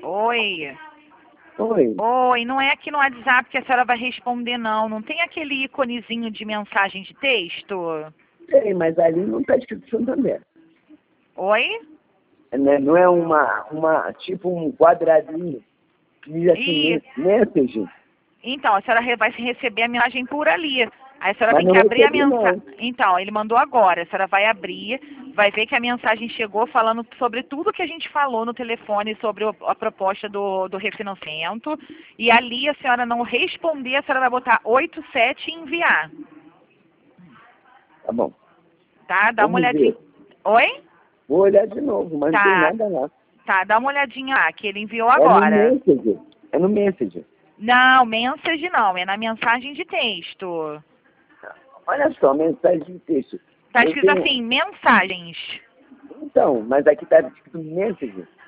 Oi. Oi. Oi, não é aqui no WhatsApp que a senhora vai responder, não. Não tem aquele íconezinho de mensagem de texto? Sei, mas ali não está escrito Santander. Oi? Né? Não é tipo um quadradinho que diz assim, Isso. message. Então, a senhora vai receber a mensagem por ali. Aí a senhora Mas tem não que abrir a recebi, mensagem. não. Então, ele mandou agora. A senhora vai abrir, vai ver que a mensagem chegou falando sobre tudo que a gente falou no telefone sobre a proposta do refinanciamento. E ali a senhora não responder, a senhora vai botar 87 e enviar. Tá bom. Tá? Dá uma Vamos olhadinha. ver. Oi? Vou olhar de novo, mas não tem Tá. nada lá. Tá, dá uma olhadinha lá, que ele enviou É no agora. message. É no message. Não, mensagem não, é na mensagem de texto. Olha só, mensagem de texto. Tá Eu escrito tenho... assim, mensagens. Então, mas aqui está escrito message.